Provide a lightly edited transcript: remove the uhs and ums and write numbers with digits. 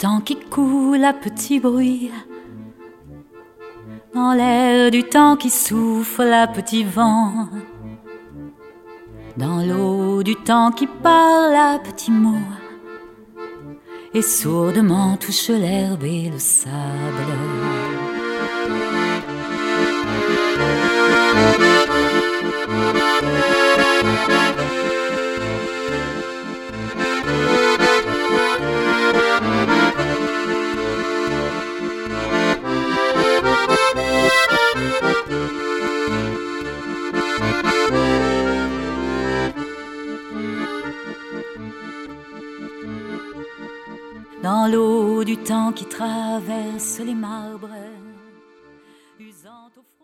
temps qui coule à petit bruit, dans l'air du temps qui souffle à petit vent, dans l'eau du temps qui parle à petits mots, et sourdement touche l'herbe et le sable. Dans l'eau du temps qui traverse les marbres, usant au